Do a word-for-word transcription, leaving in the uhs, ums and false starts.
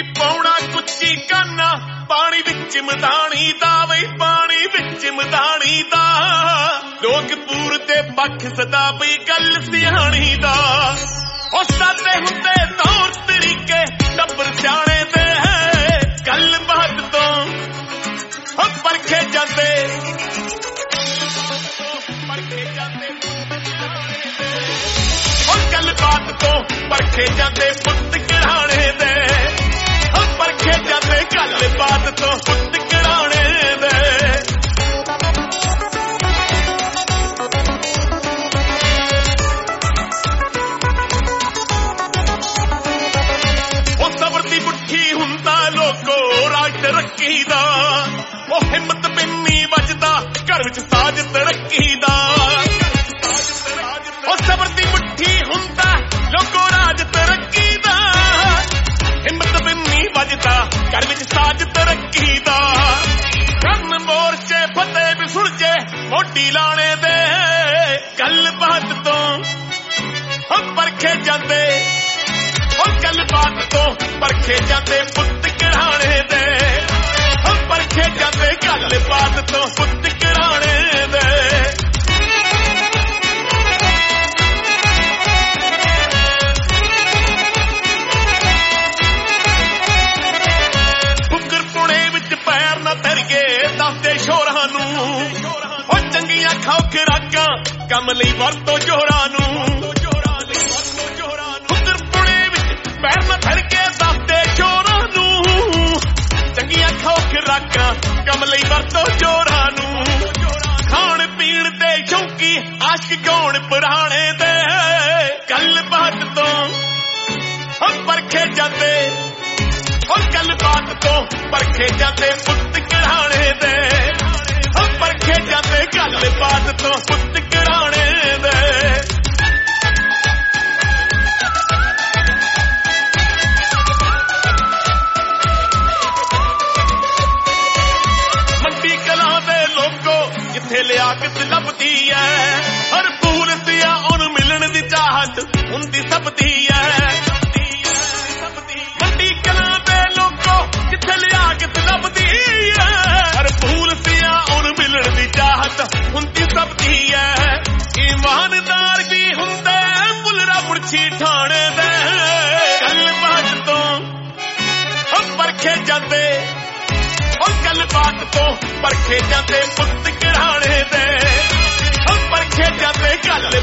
ਪਾਉਣਾ ਕੁੱਚੀ ਕਾਨਾ ਪਾਣੀ ਵਿੱਚ ਮਦਾਣੀ ਦਾ ਵੇ ਪਾਣੀ ਵਿੱਚ ਮਦਾਣੀ ਦਾ ਲੋਕ ਪੂਰ ਤੇ ਪੱਖ ਸਦਾ ਪਈ ਗੱਲ ਸਿਆਣੀ ਦਾ ਉਹ ਸਾਡੇ ਹੁੰਦੇ ਤੌਰ ਤਰੀਕੇ ਟੱਬਰ ਸਿਆਣੇ ਦੇ ਗੱਲ ਬਾਤ ਤੋਂ ਉਹ ਪਰਖੇ ਜਾਂਦੇ ਪਰਖੇ ਜਾਂਦੇ ਉਹ ਗੱਲ ਬਾਤ ਤੋਂ ਪਰਖੇ ਜਾਂਦੇ ਪੁੱਤ ਘਰਾਣੇ ਦੇ ਉਹ ਪਰਖੇ ਜਾਂਦੇ ਗੱਲ ਬਾਤ ਤੋਂ ਪੁੱਤ ਘਰਾਣੇ ਦੇ ਤਰੱਕੀ ਦਾ ਉਹ ਹਿੰਮਤ ਬਿੰਨੀ ਵੱਜਦਾ ਘਰ ਵਿੱਚ ਸਾਜ ਤਰੱਕੀ ਦਾ ਉਹ ਸਬਰ ਦੀ ਮੁੱਠੀ ਹੁੰਦਾ ਲੋਕੋ ਰਾਜ ਤਰੱਕੀ ਦਾ ਹਿੰਮਤ ਬਿੰਨੀ ਵੱਜਦਾ ਘਰ ਵਿੱਚ ਸਾਜ ਤਰੱਕੀ ਦਾ ਕਰਨ ਮੋਰਚੇ ਫਤਿਹ ਵੀ ਸੁਲਝੇ ਮੋਢੀ ਲਾਣੇ ਦੇ ਗੱਲ ਬਾਤ ਤੋਂ ਉਹ ਪਰਖੇ ਜਾਂਦੇ ਉਹ ਗੱਲ ਬਾਤ ਤੋਂ ਪਰਖੇ ਜਾਂਦੇ ਪੁੱਤ ਘਰਾਣੇ ਦੇ ਉਹ ਪਰਖੇ ਜਾਂਦੇ ਗੱਲ ਬਾਤ ਤੋਂ ਪੁੱਤ ਘਰਾਣੇ ਦੇ ਫੁਕਰ ਪੁਣੇ ਵਿੱਚ ਪੈਰ ਨਾ ਧਰਗੇ ਦੱਸਦੇ ਸ਼ੋਰਾਂ ਨੂੰ ਉਹ ਚੰਗੀਆਂ ਖਾਓ ਖੁਰਾਕਾਂ ਕੰਮ ਲਈ ਵਰਤੋ ਜੋਰਾਂ ਨੂੰ ਪੈਰ ਨਾ ਧਰ ਕੇ ਦੱਸਦੇ ਚੋਰਾਂ ਨੂੰ ਚੰਗੀਆਂ ਖਾਓ ਖੁਰਾਕਾਂ ਕੰਮ ਲਈ ਵਰਤੋ ਚੋਰਾਂ ਨੂੰ ਖਾਣ ਪੀਣ ਦੇ ਸ਼ੌਕੀ ਆਸ਼ਕ ਗਾਉਣ ਪੁਰਾਣੇ ਦੇ ਗੱਲ ਬਾਤ ਤੋਂ ਉਹ ਪਰਖੇ ਜਾਂਦੇ ਉਹ ਗੱਲ ਬਾਤ ਤੋਂ ਪਰਖੇ ਜਾਂਦੇ ਪੁੱਤ ਘਰਾਣੇ ਦੇ ਉਹ ਪਰਖੇ ਜਾਂਦੇ ਗੱਲ ਬਾਤ ਤੋਂ ਪੁੱਤ ਘਰਾਣੇ ਦੇ ਜਿੱਥੇ ਲਿਆਕਤ ਲੱਭਦੀ ਐ ਹਰ ਫੂਲ ਦਿਆ ਉਹਨੂੰ ਮਿਲਣ ਦੀ ਚਾਹਤ ਹੁੰਦੀ ਸਭ ਦੀ ਐ ਮੰਡੀ ਕਲਾਂ ਦੇ ਲੋਕੋ ਜਿੱਥੇ ਲਿਆਕਤ ਲੱਭਦੀ ਐ ਹਰ ਫੂਲ ਦਿਆ ਉਹਨੂੰ ਮਿਲਣ ਦੀ ਚਾਹਤ ਹੁੰਦੀ ਸਭ ਦੀ ਐ ਇਮਾਨਦਾਰ ਵੀ ਹੁੰਦਾ ਪੁਲਰਾ ਮੁਰਛੀ ਠਾਣੇ ਦੇ ਗੱਲ ਬਾਤ ਤੋਂ ਉਹ ਪਰਖੇ ਜਾਂਦੇ ਉਹ ਗੱਲ ਬਾਤ ਤੋਂ ਪਰਖੇ ਜਾਂਦੇ ਪੁੱਤ ਘਰਾਣੇ ਦੇ ਉਹ ਪਰਖੇ ਜਾਂਦੇ ਗੱਲ